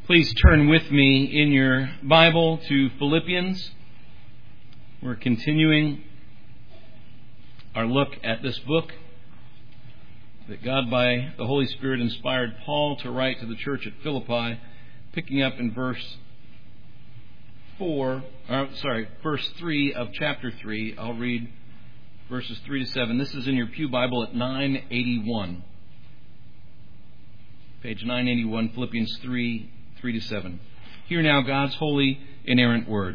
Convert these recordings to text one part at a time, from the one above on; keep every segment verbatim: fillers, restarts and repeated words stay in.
Please turn with me in your Bible to Philippians. We're continuing our look at this book that God, by the Holy Spirit, inspired Paul to write to the church at Philippi, picking up in verse four, or, sorry, verse three of chapter three. I'll read verses three to seven. This is in your pew Bible at nine eighty-one. Page nine eighty-one, Philippians three, three to seven. Hear now God's holy, inerrant word.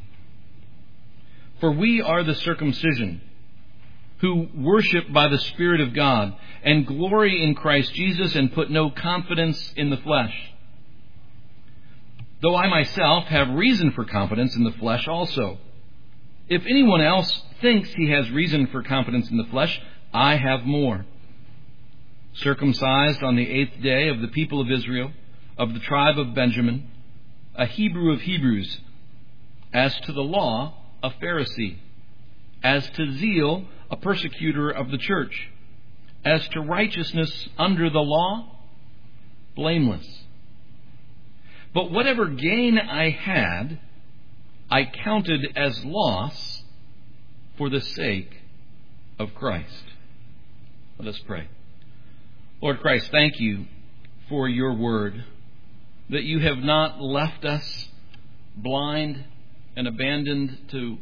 For we are the circumcision, who worship by the Spirit of God, and glory in Christ Jesus, and put no confidence in the flesh. Though I myself have reason for confidence in the flesh also. If anyone else thinks he has reason for confidence in the flesh, I have more. Circumcised on the eighth day of the people of Israel, of the tribe of Benjamin, a Hebrew of Hebrews, as to the law, a Pharisee, as to zeal, a persecutor of the church, as to righteousness under the law, blameless. But whatever gain I had, I counted as loss for the sake of Christ. Let us pray. Lord Christ, thank you for your word, that you have not left us blind and abandoned to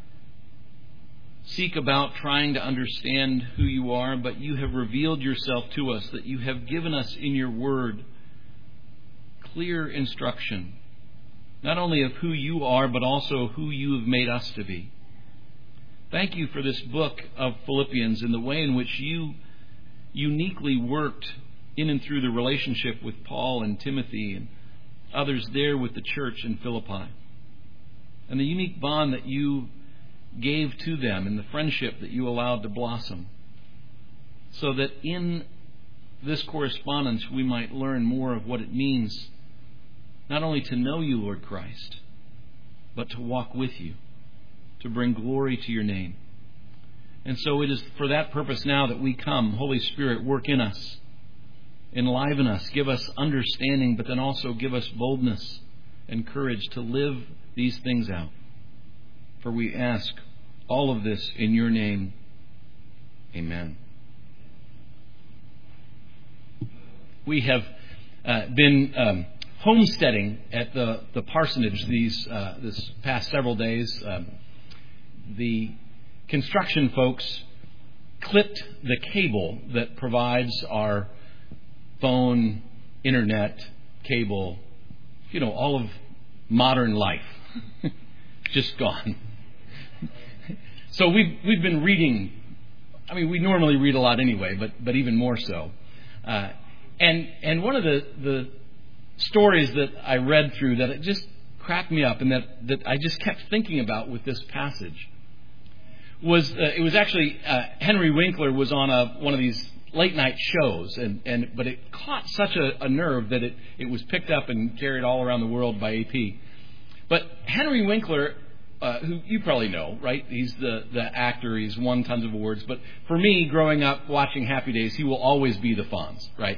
seek about trying to understand who you are, but you have revealed yourself to us, that you have given us in your word clear instruction, not only of who you are, but also who you have made us to be. Thank you for this book of Philippians and the way in which you uniquely worked in and through the relationship with Paul and Timothy and others there with the church in Philippi, and the unique bond that you gave to them and the friendship that you allowed to blossom, so that in this correspondence we might learn more of what it means not only to know you, Lord Christ, but to walk with you, to bring glory to your name. And so it is for that purpose now that we come. Holy Spirit, work in us, enliven us, give us understanding, but then also give us boldness and courage to live these things out. For we ask all of this in your name. Amen. We have uh, been um, homesteading at the, the parsonage these uh, this past several days. Um, the construction folks clipped the cable that provides our phone, internet, cable, you know, all of modern life. Just gone. So we've we've been reading. I mean, we normally read a lot anyway, but but even more so. Uh, and and one of the the stories that I read through that it just cracked me up, and that that I just kept thinking about with this passage was uh, it was actually uh, Henry Winkler was on a one of these late night shows, and, and but it caught such a, a nerve that it it was picked up and carried all around the world by A P. But Henry Winkler, uh, who you probably know, right? He's the, the actor. He's won tons of awards. But for me, growing up watching Happy Days, he will always be the Fonz, right?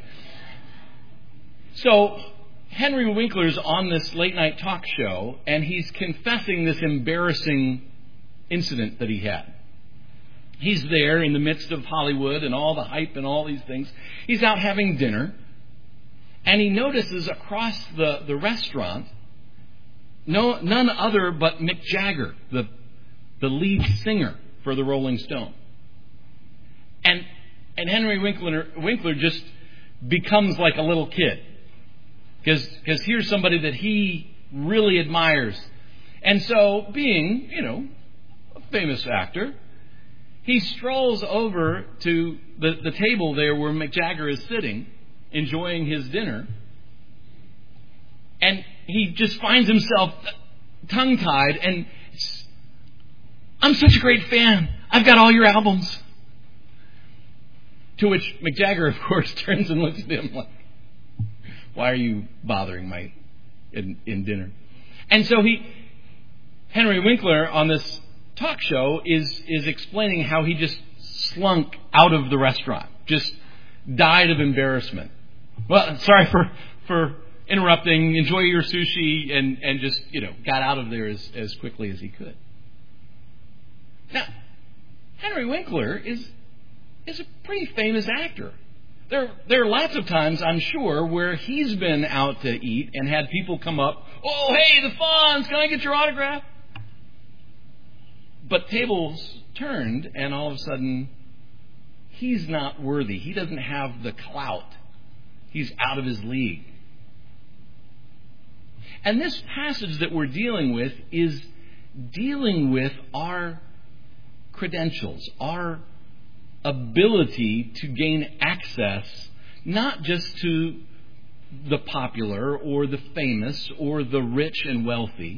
So Henry Winkler's on this late night talk show, and he's confessing this embarrassing incident that he had. He's there in the midst of Hollywood and all the hype and all these things. He's out having dinner, and he notices across the, the restaurant No, none other but Mick Jagger, the the lead singer for the Rolling Stone. And and Henry Winkler Winkler just becomes like a little kid, because because here's somebody that he really admires, and so being you know a famous actor, he strolls over to the the table there where Mick Jagger is sitting, enjoying his dinner. And he just finds himself tongue-tied, and I'm such a great fan. I've got all your albums. To which Mick Jagger, of course, turns and looks at him like, why are you bothering my in, in dinner? And so he, Henry Winkler on this talk show is is explaining how he just slunk out of the restaurant, just died of embarrassment. Well, sorry for for interrupting, enjoy your sushi, and, and just, you know, got out of there as, as quickly as he could. Now, Henry Winkler is is a pretty famous actor. There, there are lots of times, I'm sure, where he's been out to eat and had people come up, oh, hey, the Fonz, can I get your autograph? But tables turned, and all of a sudden, he's not worthy. He doesn't have the clout. He's out of his league. And this passage that we're dealing with is dealing with our credentials, our ability to gain access, not just to the popular or the famous or the rich and wealthy,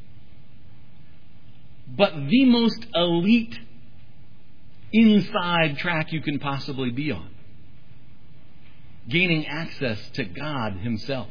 but the most elite inside track you can possibly be on. Gaining access to God Himself.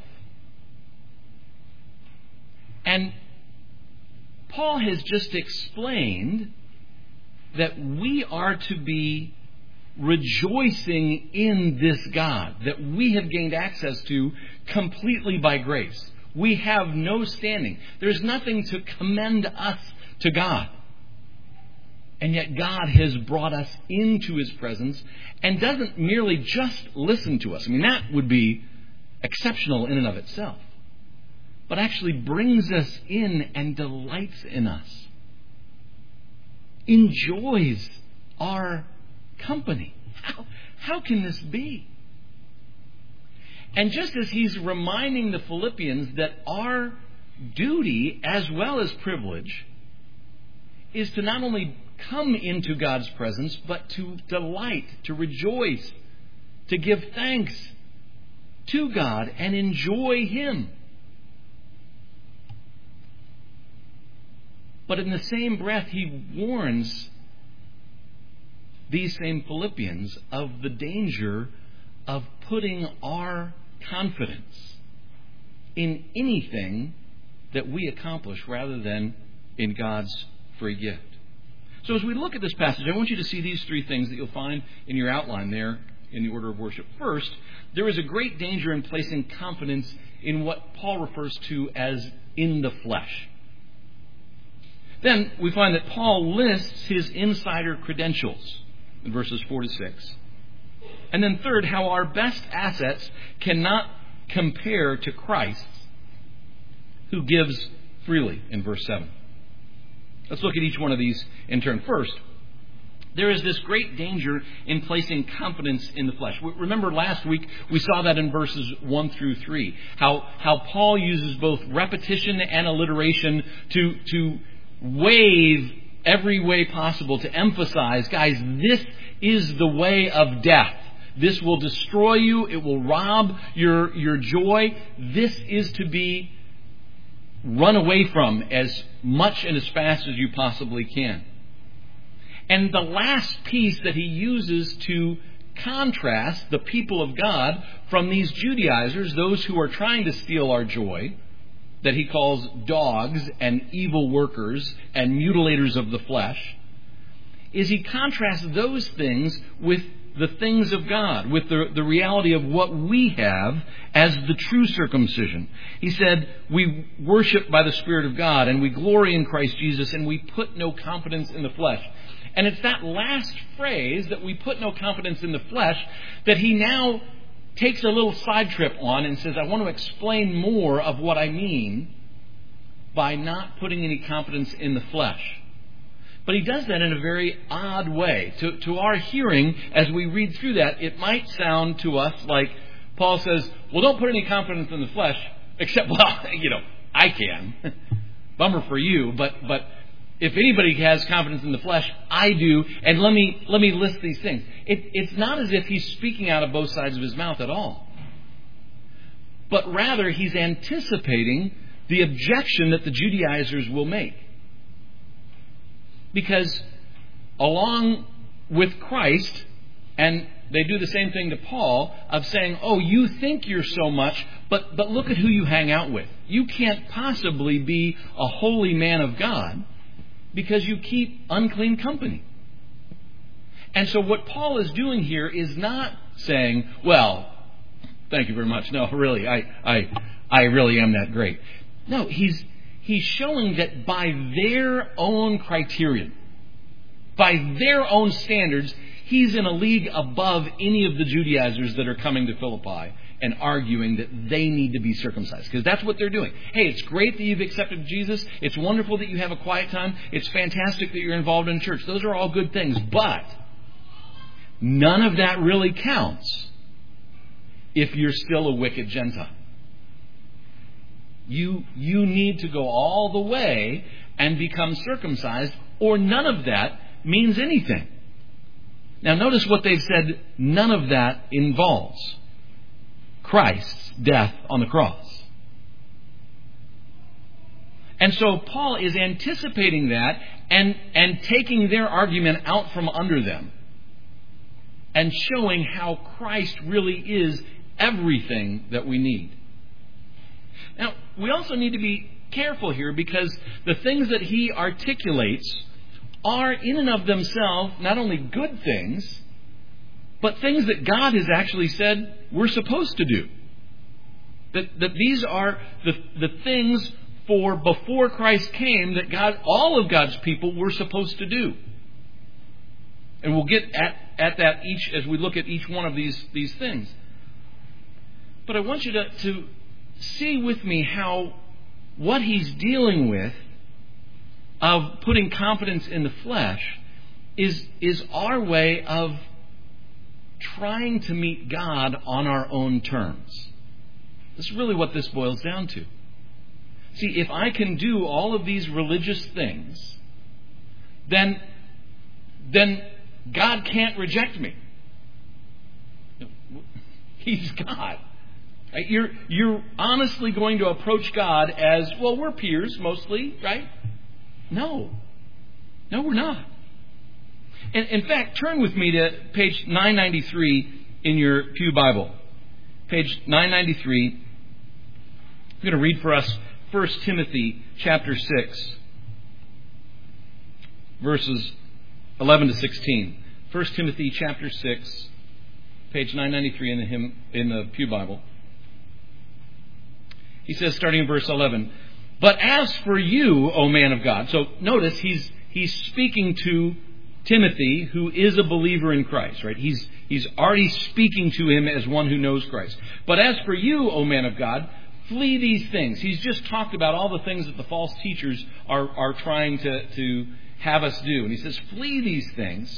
And Paul has just explained that we are to be rejoicing in this God that we have gained access to completely by grace. We have no standing. There's nothing to commend us to God. And yet God has brought us into His presence and doesn't merely just listen to us. I mean, that would be exceptional in and of itself. But actually brings us in and delights in us. Enjoys our company. How, how can this be? And just as he's reminding the Philippians that our duty as well as privilege is to not only come into God's presence, but to delight, to rejoice, to give thanks to God and enjoy Him. But in the same breath, he warns these same Philippians of the danger of putting our confidence in anything that we accomplish rather than in God's free gift. So as we look at this passage, I want you to see these three things that you'll find in your outline there in the order of worship. First, there is a great danger in placing confidence in what Paul refers to as in the flesh. Then we find that Paul lists his insider credentials in verses four to six. And then third, how our best assets cannot compare to Christ, who gives freely in verse seven. Let's look at each one of these in turn. First, there is this great danger in placing confidence in the flesh. Remember last week we saw that in verses one through three. How how Paul uses both repetition and alliteration to, to wave every way possible to emphasize, guys, this is the way of death. This will destroy you. It will rob your, your joy. This is to be run away from as much and as fast as you possibly can. And the last piece that he uses to contrast the people of God from these Judaizers, those who are trying to steal our joy, that he calls dogs and evil workers and mutilators of the flesh, is he contrasts those things with the things of God, with the, the reality of what we have as the true circumcision. He said, we worship by the Spirit of God and we glory in Christ Jesus and we put no confidence in the flesh. And it's that last phrase, that we put no confidence in the flesh, that he now takes a little side trip on and says, I want to explain more of what I mean by not putting any confidence in the flesh. But he does that in a very odd way. To, to our hearing, as we read through that, it might sound to us like Paul says, well, don't put any confidence in the flesh, except, well, you know, I can. Bummer for you, but but if anybody has confidence in the flesh, I do, and let me let me list these things. It, it's not as if he's speaking out of both sides of his mouth at all. But rather, he's anticipating the objection that the Judaizers will make. Because along with Christ, and they do the same thing to Paul, of saying, oh, you think you're so much, but, but look at who you hang out with. You can't possibly be a holy man of God because you keep unclean company. And so what Paul is doing here is not saying, well, thank you very much. No, really, I, I, I really am that great. No, he's he's showing that by their own criterion, by their own standards, he's in a league above any of the Judaizers that are coming to Philippi and arguing that they need to be circumcised. Because that's what they're doing. Hey, it's great that you've accepted Jesus. It's wonderful that you have a quiet time. It's fantastic that you're involved in church. Those are all good things. But none of that really counts if you're still a wicked Gentile. You, you need to go all the way and become circumcised, or none of that means anything. Now notice what they've said none of that involves. Christ's death on the cross. And so Paul is anticipating that and, and taking their argument out from under them and showing how Christ really is everything that we need. Now, we also need to be careful here because the things that he articulates are in and of themselves not only good things, but things that God has actually said we're supposed to do. That, that these are the, the things for before Christ came that God, all of God's people were supposed to do. And we'll get at, at that each as we look at each one of these, these things. But I want you to, to see with me how what he's dealing with of putting confidence in the flesh is, is our way of trying to meet God on our own terms. This is really what this boils down to. See, if I can do all of these religious things, then, then God can't reject me. He's God. Right? You're, you're honestly going to approach God as, well, we're peers mostly, right? No. No, we're not. In, in fact, turn with me to page nine ninety-three in your Pew Bible. Page nine ninety-three. I'm going to read for us First Timothy chapter six, verses eleven to sixteen. First Timothy chapter six, page nine ninety-three in the hymn, in the Pew Bible. He says, starting in verse eleven, "But as for you, O man of God," so notice he's he's speaking to Timothy, who is a believer in Christ, right? He's he's already speaking to him as one who knows Christ. "But as for you, O man of God, flee these things." He's just talked about all the things that the false teachers are, are trying to, to have us do. And he says, flee these things.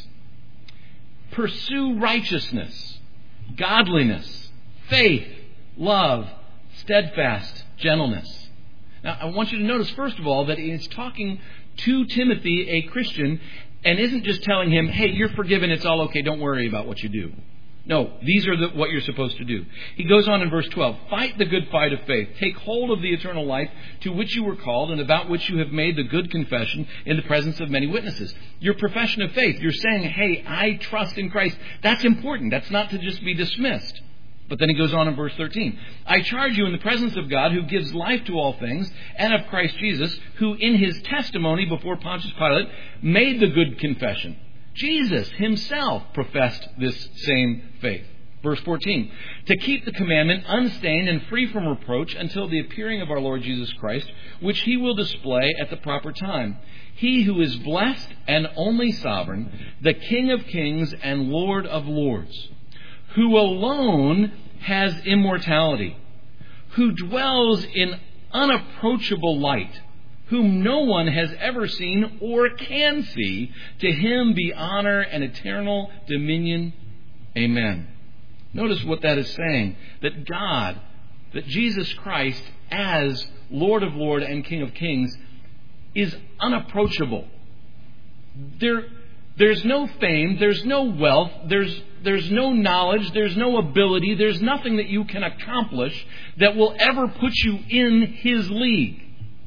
"Pursue righteousness, godliness, faith, love, steadfast gentleness." Now, I want you to notice, first of all, that he's talking to Timothy, a Christian, and isn't just telling him, hey, you're forgiven, it's all okay, don't worry about what you do. No, these are the, what you're supposed to do. He goes on in verse twelve, "Fight the good fight of faith. Take hold of the eternal life to which you were called and about which you have made the good confession in the presence of many witnesses." Your profession of faith, you're saying, hey, I trust in Christ. That's important. That's not to just be dismissed. But then he goes on in verse thirteen, "I charge you in the presence of God, who gives life to all things, and of Christ Jesus, who in his testimony before Pontius Pilate made the good confession." Jesus himself professed this same faith. Verse fourteen, "To keep the commandment unstained and free from reproach until the appearing of our Lord Jesus Christ, which he will display at the proper time. He who is blessed and only sovereign, the King of kings and Lord of lords, who alone has immortality, who dwells in unapproachable light, whom no one has ever seen or can see. To him be honor and eternal dominion. Amen." Notice what that is saying. That God, that Jesus Christ, as Lord of Lords and King of Kings, is unapproachable. There, there's no fame, there's no wealth, there's, there's no knowledge, there's no ability, there's nothing that you can accomplish that will ever put you in his league.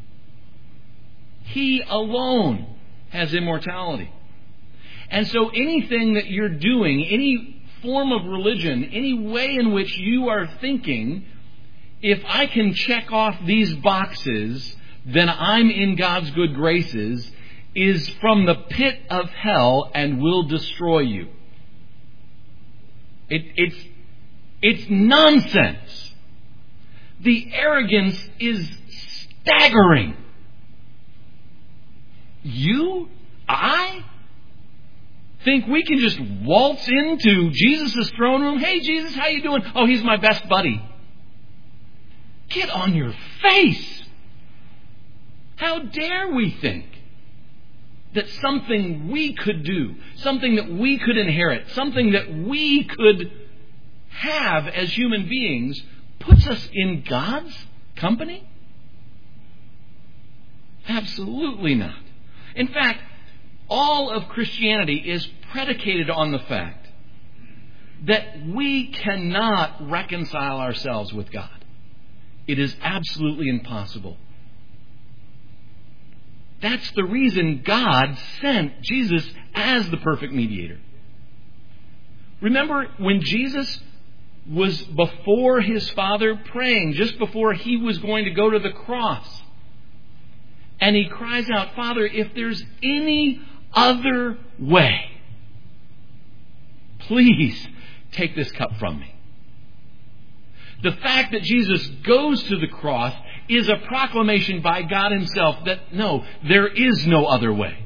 He alone has immortality. And so anything that you're doing, any form of religion, any way in which you are thinking, if I can check off these boxes, then I'm in God's good graces, is from the pit of hell and will destroy you. It, it's, it's nonsense. The arrogance is staggering. You, I, think we can just waltz into Jesus' throne room. Hey, Jesus, how you doing? Oh, he's my best buddy. Get on your face. How dare we think that something we could do, something that we could inherit, something that we could have as human beings puts us in God's company? Absolutely not. In fact, all of Christianity is predicated on the fact that we cannot reconcile ourselves with God. It is absolutely impossible. That's the reason God sent Jesus as the perfect mediator. Remember when Jesus was before his Father praying, just before he was going to go to the cross, and he cries out, Father, if there's any other way, please take this cup from me. The fact that Jesus goes to the cross is a proclamation by God himself that no, there is no other way.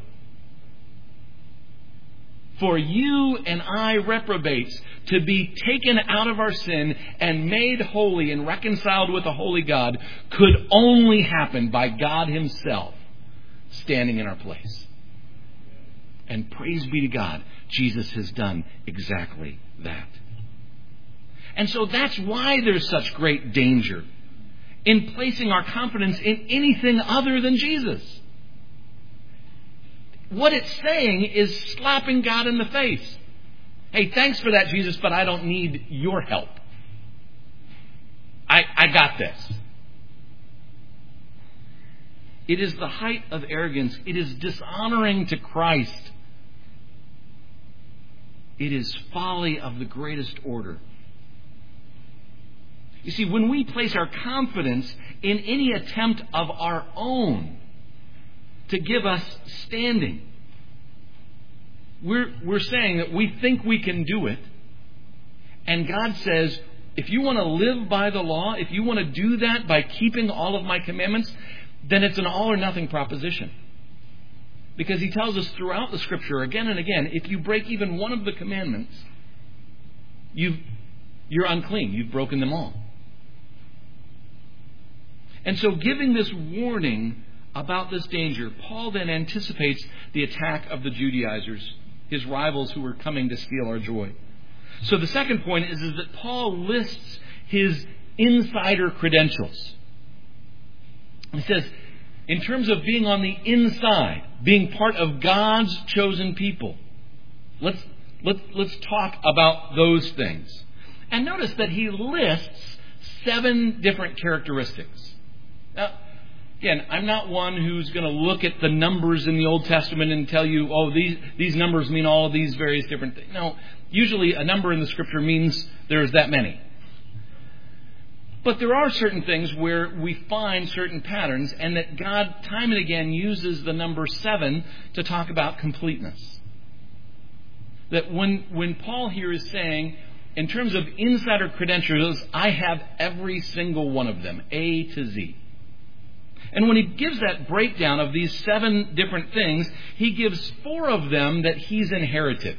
For you and I reprobates to be taken out of our sin and made holy and reconciled with a holy God could only happen by God himself standing in our place. And praise be to God, Jesus has done exactly that. And so that's why there's such great danger in placing our confidence in anything other than Jesus. What it's saying is slapping God in the face. Hey, thanks for that, Jesus, but I don't need your help. I, I got this. It is the height of arrogance. It is dishonoring to Christ. It is folly of the greatest order. You see, when we place our confidence in any attempt of our own to give us standing, we're, we're saying that we think we can do it. And God says, if you want to live by the law, if you want to do that by keeping all of my commandments, then it's an all or nothing proposition. Because he tells us throughout the Scripture again and again, if you break even one of the commandments, you've, you're unclean. You've broken them all. And so giving this warning about this danger, Paul then anticipates the attack of the Judaizers, his rivals who were coming to steal our joy. So the second point is, is that Paul lists his insider credentials. He says, in terms of being on the inside, being part of God's chosen people, let's, let's, let's talk about those things. And notice that he lists seven different characteristics. Now, again, I'm not one who's going to look at the numbers in the Old Testament and tell you, oh, these, these numbers mean all of these various different things. No, usually a number in the Scripture means there's that many. But there are certain things where we find certain patterns, and that God time and again uses the number seven to talk about completeness. That when, when Paul here is saying, in terms of insider credentials, I have every single one of them, A to Z. And when he gives that breakdown of these seven different things, he gives four of them that he's inherited.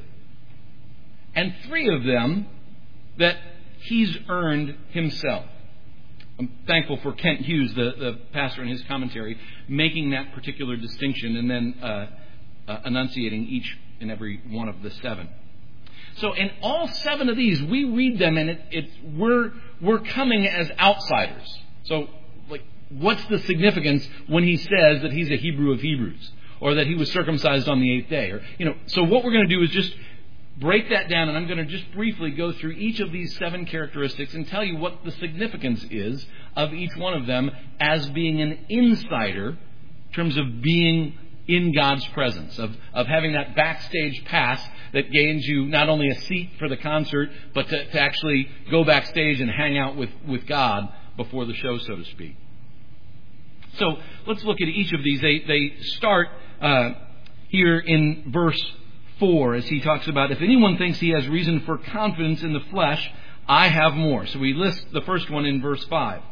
And three of them that he's earned himself. I'm thankful for Kent Hughes, the, the pastor in his commentary, making that particular distinction and then uh, uh, enunciating each and every one of the seven. So in all seven of these, we read them and it, it, we're, we're coming as outsiders. So like, what's the significance when he says that he's a Hebrew of Hebrews, or that he was circumcised on the eighth day? Or, you know, so what we're going to do is just break that down, and I'm going to just briefly go through each of these seven characteristics and tell you what the significance is of each one of them as being an insider in terms of being in God's presence, of, of having that backstage pass that gains you not only a seat for the concert, but to, to actually go backstage and hang out with, with God before the show, so to speak. So let's look at each of these. They, they start uh, here in verse four, as he talks about, if anyone thinks he has reason for confidence in the flesh, I have more. So we list the first one in verse five.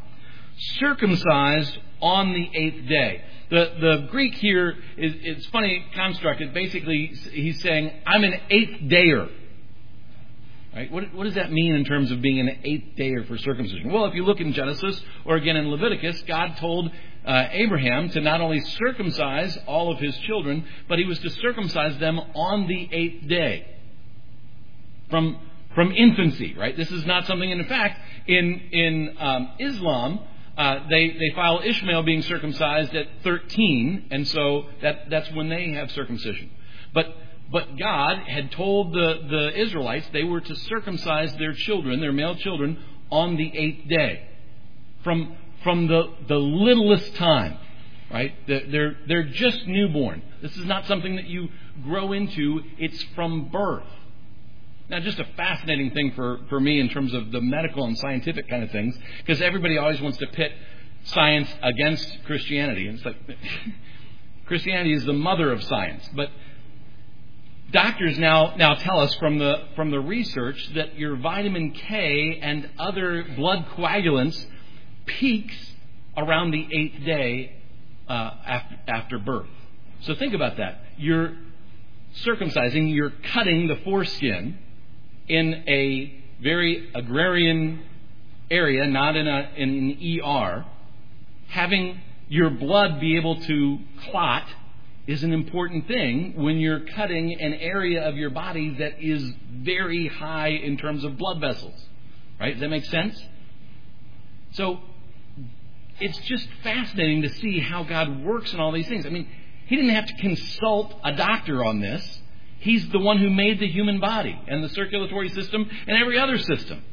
circumcised on the eighth day. The the Greek here is it's funny constructed. Basically, he's saying, I'm an eighth dayer. Right? What, what does that mean in terms of being an eighth dayer for circumcision? Well, if you look in Genesis or again in Leviticus, God told uh, Abraham to not only circumcise all of his children, but he was to circumcise them on the eighth day. From from infancy, right? This is not something, in fact, in in um, Islam, uh, they they file Ishmael being circumcised at thirteen, and so that that's when they have circumcision. But but God had told the, the Israelites they were to circumcise their children, their male children, on the eighth day, from from the the littlest time, right? They're they're just newborn. This is not something that you grow into. It's from birth. Now, just a fascinating thing for, for me in terms of the medical and scientific kind of things, because everybody always wants to pit science against Christianity. And it's like, Christianity is the mother of science. But doctors now, now tell us from the, from the research that your vitamin K and other blood coagulants peaks around the eighth day uh, after, after birth. So think about that. You're circumcising, you're cutting the foreskin in a very agrarian area, not in, a, in an E R. Having your blood be able to clot is an important thing when you're cutting an area of your body that is very high in terms of blood vessels. Right? Does that make sense? So it's just fascinating to see how God works in all these things. I mean, he didn't have to consult a doctor on this. He's the one who made the human body and the circulatory system and every other system.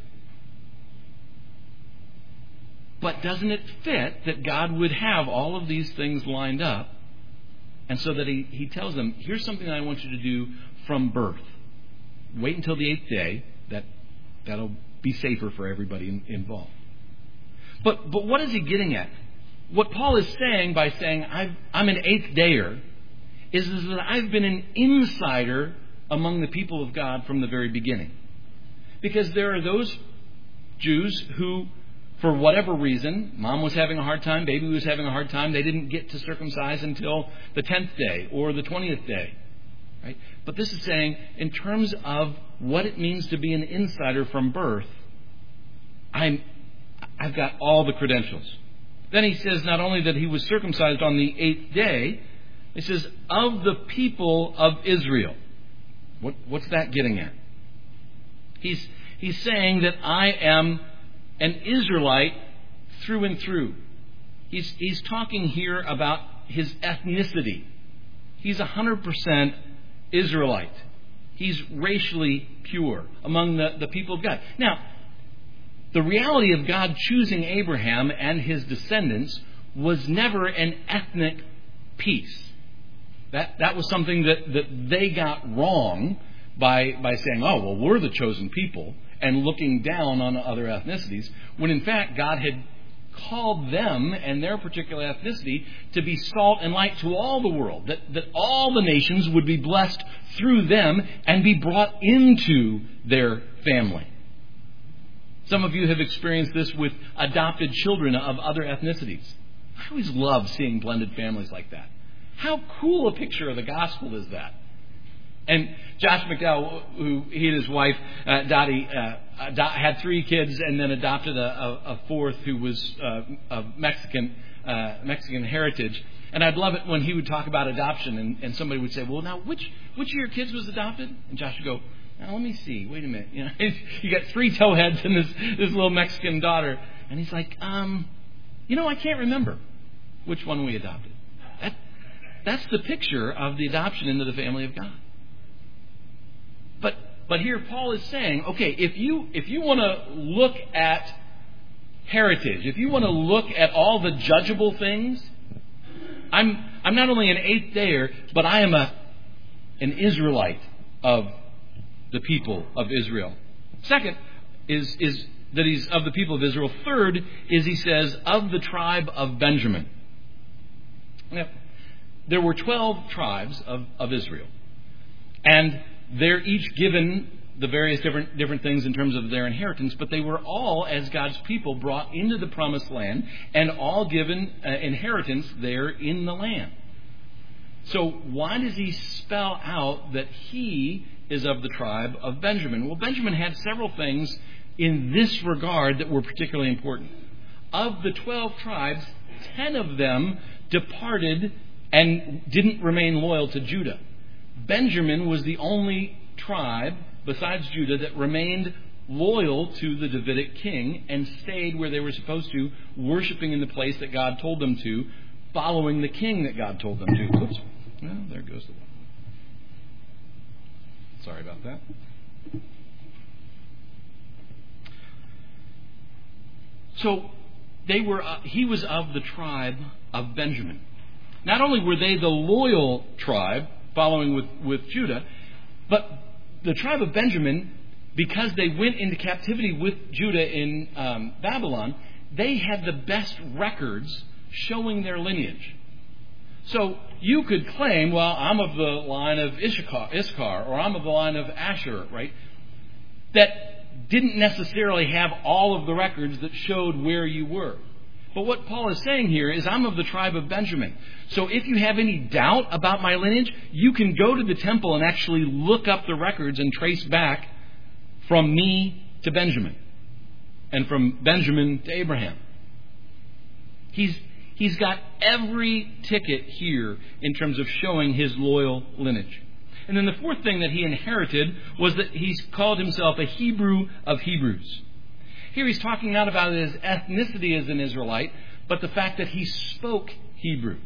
But doesn't it fit that God would have all of these things lined up, and so that he, he tells them, here's something that I want you to do from birth. Wait until the eighth day. That, that'll be safer for everybody in, involved. But, but what is he getting at? What Paul is saying by saying, I've, I'm an eighth dayer, is, is that I've been an insider among the people of God from the very beginning. Because there are those Jews who, for whatever reason, mom was having a hard time, baby was having a hard time, they didn't get to circumcise until the tenth day or the twentieth day. Right? But this is saying, in terms of what it means to be an insider from birth, I'm, I've got all the credentials. Then he says not only that he was circumcised on the eighth day, he says, of the people of Israel. What, what's that getting at? He's, he's saying that I am an Israelite through and through. He's, he's talking here about his ethnicity. He's one hundred percent Israelite. He's racially pure among the, the people of God. Now, the reality of God choosing Abraham and his descendants was never an ethnic piece. That that was something that, that they got wrong by by saying, oh, well, we're the chosen people, and looking down on other ethnicities, when in fact God had called them and their particular ethnicity to be salt and light to all the world, that, that all the nations would be blessed through them and be brought into their family. Some of you have experienced this with adopted children of other ethnicities. I always love seeing blended families like that. How cool a picture of the gospel is that? And Josh McDowell, who he and his wife, uh, Dottie, uh, ado- had three kids and then adopted a, a, a fourth who was uh, of Mexican uh, Mexican heritage. And I'd love it when he would talk about adoption and, and somebody would say, well, now, which which of your kids was adopted? And Josh would go, now, let me see. Wait a minute. You know, you got three towheads and this, this little Mexican daughter. And he's like, um, you know, I can't remember which one we adopted. That, that's the picture of the adoption into the family of God. But but here Paul is saying, okay, if you if you want to look at heritage, if you want to look at all the judgeable things, I'm I'm not only an eighth dayer, but I am a an Israelite of the people of Israel. Second is is that he's of the people of Israel. Third is he says of the tribe of Benjamin. Now, there were twelve tribes of, of Israel, and they're each given the various different different things in terms of their inheritance, but they were all, as God's people, brought into the promised land and all given uh, inheritance there in the land. So why does he spell out that he is of the tribe of Benjamin? Well, Benjamin had several things in this regard that were particularly important. Of the twelve tribes, ten of them departed and didn't remain loyal to Judah. Benjamin was the only tribe besides Judah that remained loyal to the Davidic king and stayed where they were supposed to, worshiping in the place that God told them to, following the king that God told them to. Oops. Well, there goes the one. Sorry about that. So they were. Uh, he was of the tribe of Benjamin. Not only were they the loyal tribe, following with, with Judah, but the tribe of Benjamin, because they went into captivity with Judah in um, Babylon, they had the best records showing their lineage. So you could claim, well, I'm of the line of Issachar, Issachar, or I'm of the line of Asher, right? That didn't necessarily have all of the records that showed where you were. But what Paul is saying here is, I'm of the tribe of Benjamin. So if you have any doubt about my lineage, you can go to the temple and actually look up the records and trace back from me to Benjamin, and from Benjamin to Abraham. He's He's got every ticket here in terms of showing his loyal lineage. And then the fourth thing that he inherited was that he's called himself a Hebrew of Hebrews. Here he's talking not about his ethnicity as an Israelite, but the fact that he spoke Hebrew.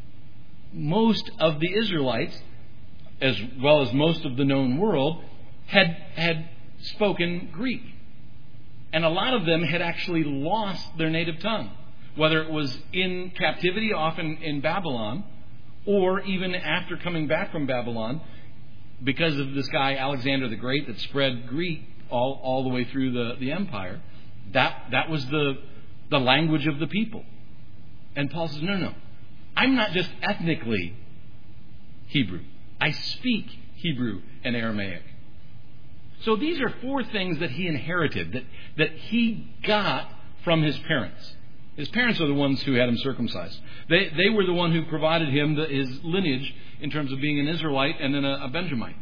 Most of the Israelites, as well as most of the known world, had, had spoken Greek. And a lot of them had actually lost their native tongue. Whether it was in captivity, often in Babylon, or even after coming back from Babylon, because of this guy Alexander the Great that spread Greek all, all the way through the, the empire, that, that was the, the language of the people. And Paul says, no, no, I'm not just ethnically Hebrew. I speak Hebrew and Aramaic. So these are four things that he inherited, that, that he got from his parents. His parents are the ones who had him circumcised. They they were the one who provided him the, his lineage in terms of being an Israelite and then a, a Benjamite.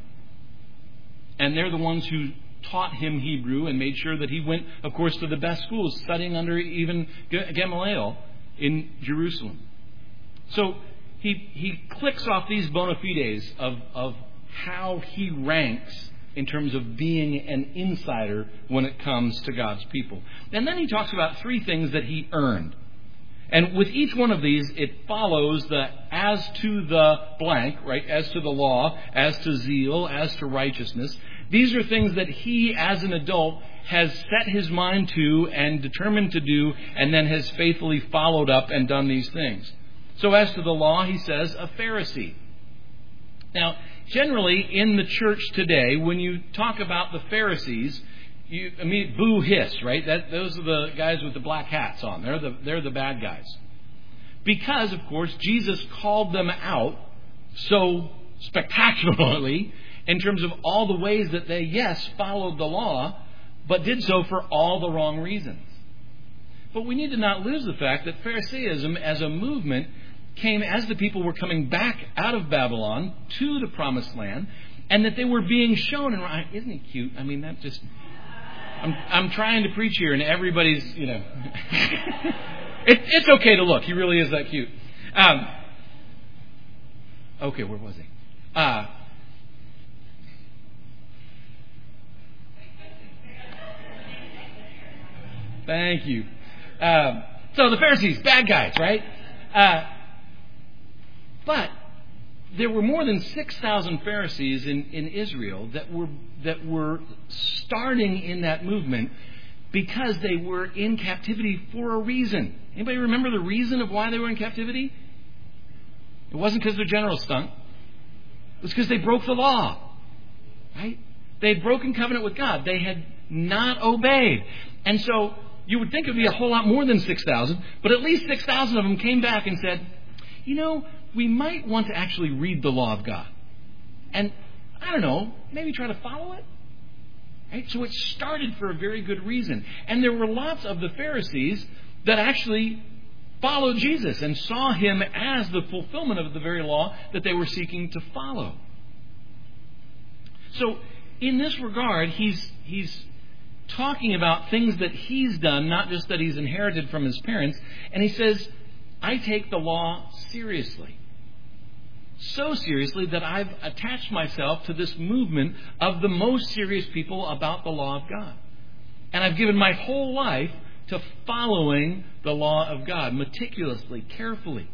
And they're the ones who taught him Hebrew and made sure that he went, of course, to the best schools, studying under even Gamaliel in Jerusalem. So he he clicks off these bona fides of, of how he ranks in terms of being an insider when it comes to God's people. And then he talks about three things that he earned. And with each one of these, it follows the as to the blank, right? As to the law, as to zeal, as to righteousness. These are things that he, as an adult, has set his mind to and determined to do, and then has faithfully followed up and done these things. So as to the law, he says, a Pharisee. Now, generally, in the church today, when you talk about the Pharisees, you I mean, boo hiss, right? That, those are the guys with the black hats on. They're the, they're the bad guys. Because, of course, Jesus called them out so spectacularly in terms of all the ways that they, yes, followed the law, but did so for all the wrong reasons. But we need to not lose the fact that Pharisaism as a movement came as the people were coming back out of Babylon to the promised land, and that they were being shown. And isn't he cute? I mean, that just... I'm, I'm trying to preach here, and everybody's, you know... it, it's okay to look. He really is that cute. Um, okay, where was he? Uh, thank you. Um, so the Pharisees, bad guys, right? Uh, But there were more than six thousand Pharisees in, in Israel that were that were starting in that movement because they were in captivity for a reason. Anybody remember the reason of why they were in captivity? It wasn't because their general stunk. It was because they broke the law. Right? They had broken covenant with God. They had not obeyed. And so you would think it would be a whole lot more than six thousand, but at least six thousand of them came back and said, you know, we might want to actually read the law of God. And, I don't know, maybe try to follow it. Right? So it started for a very good reason. And there were lots of the Pharisees that actually followed Jesus and saw him as the fulfillment of the very law that they were seeking to follow. So in this regard, he's he's talking about things that he's done, not just that he's inherited from his parents. And he says, I take the law seriously. So seriously that I've attached myself to this movement of the most serious people about the law of God. And I've given my whole life to following the law of God meticulously, carefully.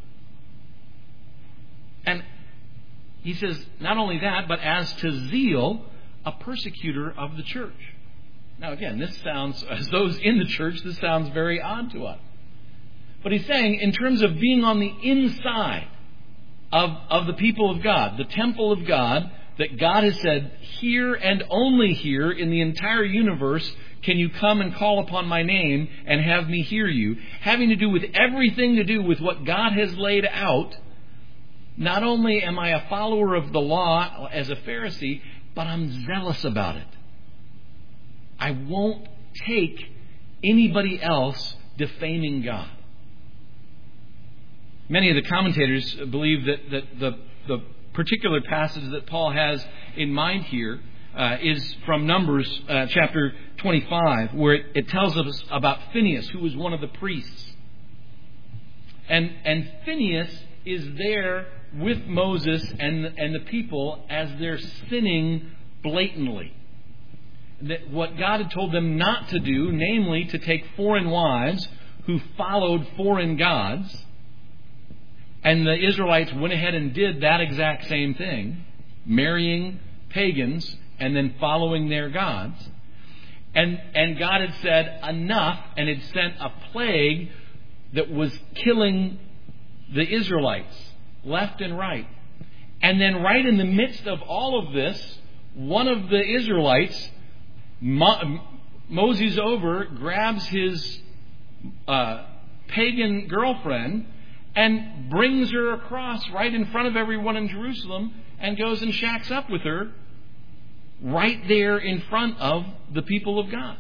And he says, not only that, but as to zeal, a persecutor of the church. Now again, this sounds, as those in the church, this sounds very odd to us. But he's saying, in terms of being on the inside of, of the people of God, the temple of God, that God has said, here and only here in the entire universe can you come and call upon my name and have me hear you, having to do with everything to do with what God has laid out. Not only am I a follower of the law as a Pharisee, but I'm zealous about it. I won't take anybody else defaming God. Many of the commentators believe that, that the, the particular passage that Paul has in mind here uh, is from Numbers uh, chapter twenty-five, where it, it tells us about Phinehas, who was one of the priests. And, and Phinehas is there with Moses and, and the people as they're sinning blatantly. That what God had told them not to do, namely to take foreign wives who followed foreign gods. And the Israelites went ahead and did that exact same thing, marrying pagans and then following their gods. And, and God had said enough, and had sent a plague that was killing the Israelites left and right. And then right in the midst of all of this, one of the Israelites, Mo- Moses over, grabs his uh, pagan girlfriend and brings her across right in front of everyone in Jerusalem and goes and shacks up with her right there in front of the people of God.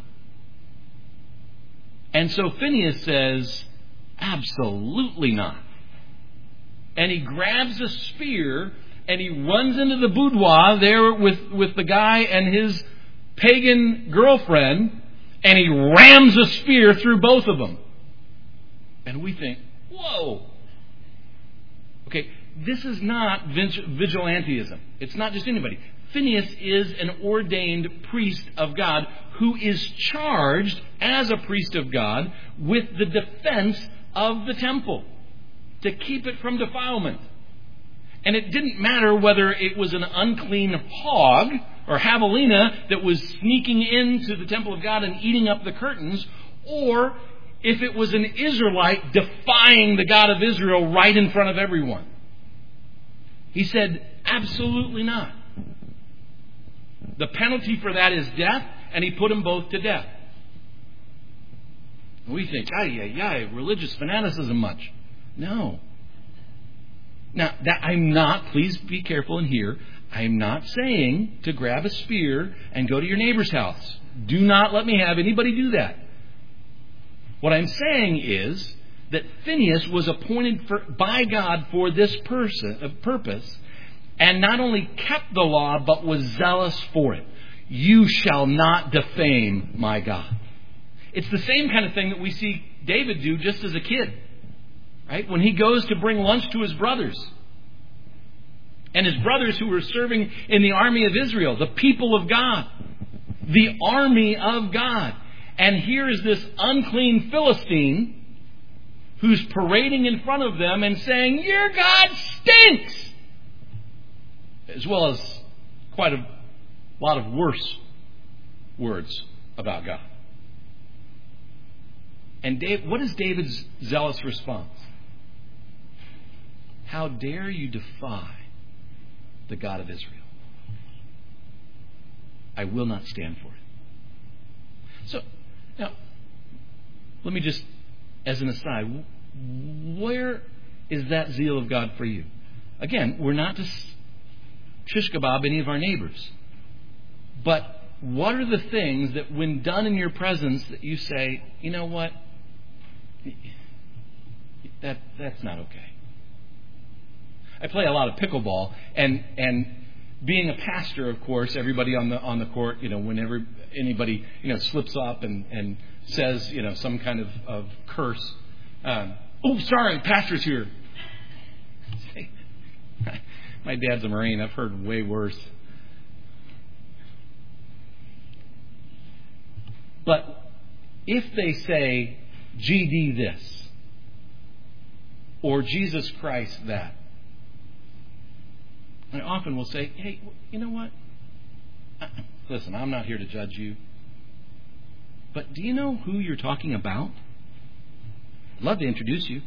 And so Phinehas says, absolutely not. And he grabs a spear and he runs into the boudoir there with, with the guy and his pagan girlfriend, and he rams a spear through both of them. And we think, whoa. Okay, this is not vigilantism. It's not just anybody. Phinehas is an ordained priest of God who is charged as a priest of God with the defense of the temple to keep it from defilement. And it didn't matter whether it was an unclean hog or javelina that was sneaking into the temple of God and eating up the curtains, or if it was an Israelite defying the God of Israel right in front of everyone. He said, absolutely not. The penalty for that is death, and he put them both to death. We think, ay, ay, ay, religious fanaticism much. No. Now, that I'm not, please be careful in here, I'm not saying to grab a spear and go to your neighbor's house. Do not let me have anybody do that. What I'm saying is that Phinehas was appointed for, by God for this person, uh, purpose, and not only kept the law, but was zealous for it. You shall not defame my God. It's the same kind of thing that we see David do just as a kid. Right? When he goes to bring lunch to his brothers. And his brothers who were serving in the army of Israel, the people of God, the army of God. And here is this unclean Philistine who's parading in front of them and saying, your God stinks! As well as quite a lot of worse words about God. And Dave, what is David's zealous response? How dare you defy the God of Israel? I will not stand for it. So, now, let me just, as an aside, where is that zeal of God for you? Again, we're not to shish kebab any of our neighbors. But what are the things that when done in your presence that you say, you know what, that that's not okay. I play a lot of pickleball, and and being a pastor, of course, everybody on the on the court, you know, whenever anybody, you know, slips up and, and says, you know, some kind of, of curse, um, oh, sorry, pastor's here. My dad's a Marine. I've heard way worse. But if they say, G D this, or Jesus Christ that, I often will say, hey, you know what? Listen, I'm not here to judge you. But do you know who you're talking about? I'd love to introduce you.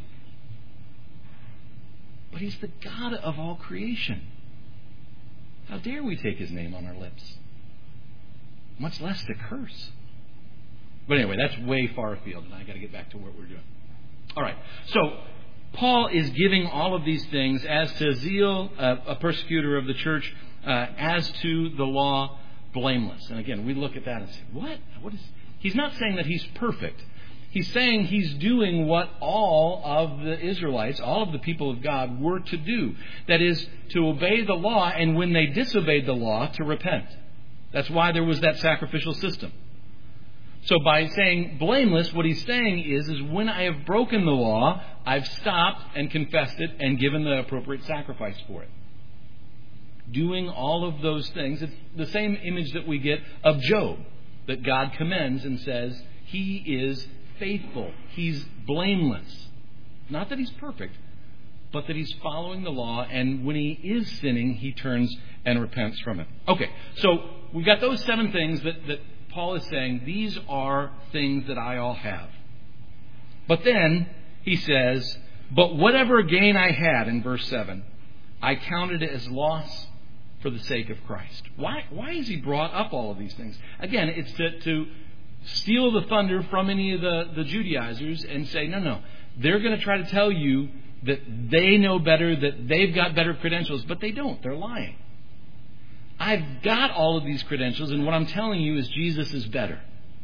But He's the God of all creation. How dare we take His name on our lips? Much less to curse. But anyway, that's way far afield, and I got to get back to what we're doing. All right. So Paul is giving all of these things as to zeal, uh, a persecutor of the church, uh, as to the law, blameless. And again, we look at that and say, what? What is? He's not saying that he's perfect. He's saying he's doing what all of the Israelites, all of the people of God were to do. That is, to obey the law, and when they disobeyed the law, to repent. That's why there was that sacrificial system. So by saying blameless, what he's saying is, is when I have broken the law, I've stopped and confessed it and given the appropriate sacrifice for it. Doing all of those things, it's the same image that we get of Job, that God commends and says he is faithful. He's blameless. Not that he's perfect, but that he's following the law, and when he is sinning, he turns and repents from it. Okay, so we've got those seven things that, that Paul is saying, these are things that I all have. But then he says, but whatever gain I had, in verse seven, I counted it as loss for the sake of Christ. Why, why has he brought up all of these things? Again, it's to, to steal the thunder from any of the, the Judaizers and say, no, no, they're going to try to tell you that they know better, that they've got better credentials, but they don't. They're lying. I've got all of these credentials, and what I'm telling you is Jesus is better.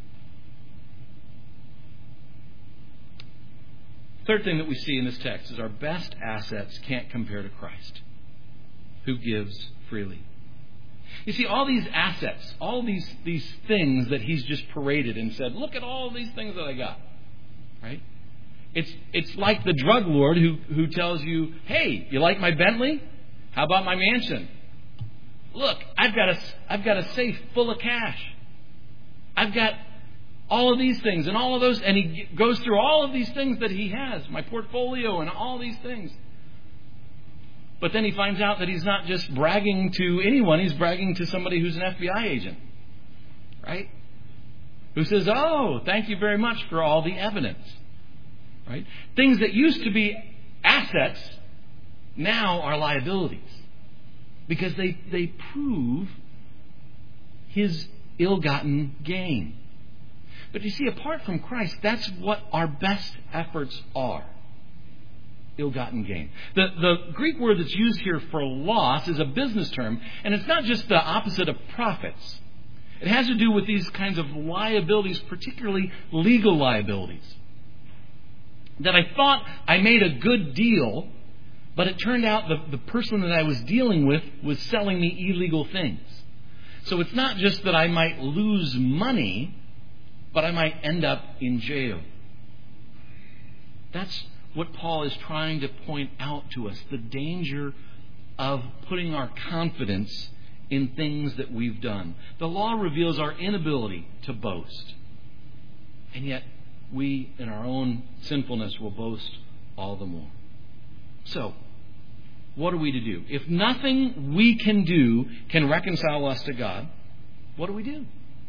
Third thing that we see in this text is our best assets can't compare to Christ, who gives freely. You see, all these assets, all these, these things that he's just paraded and said, look at all these things that I got. Right? It's it's like the drug lord who, who tells you, hey, you like my Bentley? How about my mansion? Look, I've got a, I've got a safe full of cash. I've got all of these things and all of those. And he goes through all of these things that he has, my portfolio and all these things. But then he finds out that he's not just bragging to anyone. He's bragging to somebody who's an F B I agent. Right? Who says, oh, thank you very much for all the evidence. Right? Things that used to be assets now are liabilities. Because they, they prove his ill-gotten gain. But you see, apart from Christ, that's what our best efforts are. Ill-gotten gain. The, the Greek word that's used here for loss is a business term, and it's not just the opposite of profits. It has to do with these kinds of liabilities, particularly legal liabilities. That I thought I made a good deal, but it turned out the, the person that I was dealing with was selling me illegal things. So it's not just that I might lose money, but I might end up in jail. That's what Paul is trying to point out to us. The danger of putting our confidence in things that we've done. The law reveals our inability to boast. And yet, we, in our own sinfulness, will boast all the more. So, what are we to do? If nothing we can do can reconcile us to God, what do we do?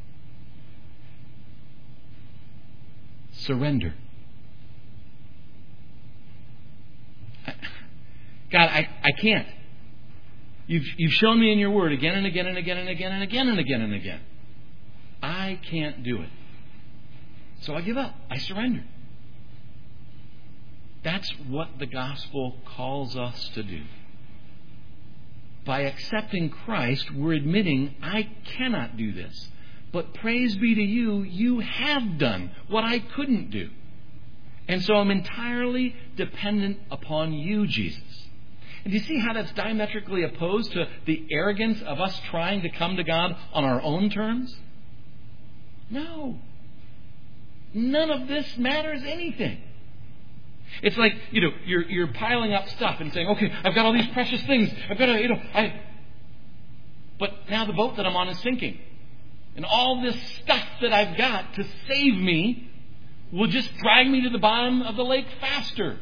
Surrender. God, I, I can't. You've, you've shown me in your word again and again and again and again and again and again and again. I can't do it. So I give up. I surrender. That's what the gospel calls us to do. By accepting Christ, we're admitting, I cannot do this. But praise be to you, you have done what I couldn't do. And so I'm entirely dependent upon you, Jesus. And do you see how that's diametrically opposed to the arrogance of us trying to come to God on our own terms? No. None of this matters anything. It's like, you know, you're you're piling up stuff and saying, okay, I've got all these precious things. I've got to, you know, I... But now the boat that I'm on is sinking. And all this stuff that I've got to save me will just drag me to the bottom of the lake faster.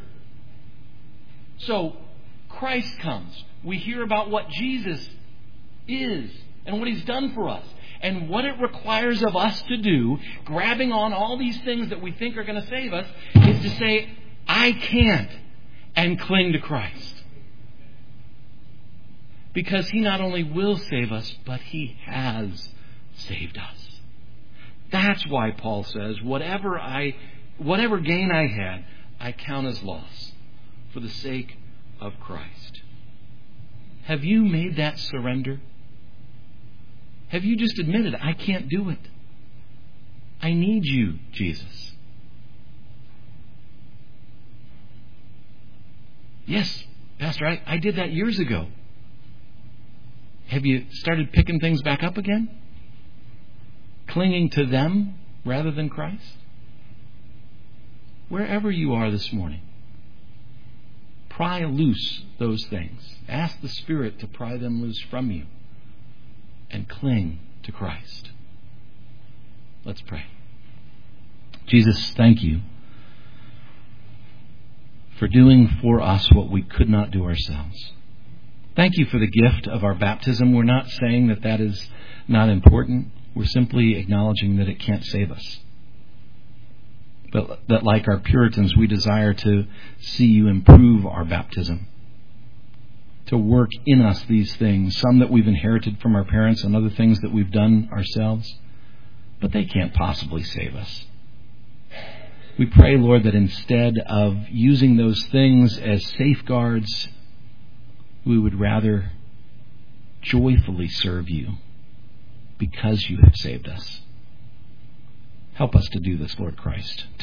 So Christ comes. We hear about what Jesus is and what He's done for us and what it requires of us to do, grabbing on all these things that we think are going to save us, is to say, I can't, and cling to Christ. Because He not only will save us, but He has saved us. That's why Paul says, whatever I, whatever gain I had, I count as loss for the sake of Christ. Have you made that surrender? Have you just admitted, I can't do it? I need you, Jesus. Yes, Pastor, I, I did that years ago. Have you started picking things back up again? Clinging to them rather than Christ? Wherever you are this morning, pry loose those things. Ask the Spirit to pry them loose from you and cling to Christ. Let's pray. Jesus, thank you for doing for us what we could not do ourselves. Thank you for the gift of our baptism. We're not saying that that is not important. We're simply acknowledging that it can't save us. But that, like our Puritans, we desire to see you improve our baptism, to work in us these things, some that we've inherited from our parents and other things that we've done ourselves, but they can't possibly save us. We pray, Lord, that instead of using those things as safeguards, we would rather joyfully serve you because you have saved us. Help us to do this, Lord Christ.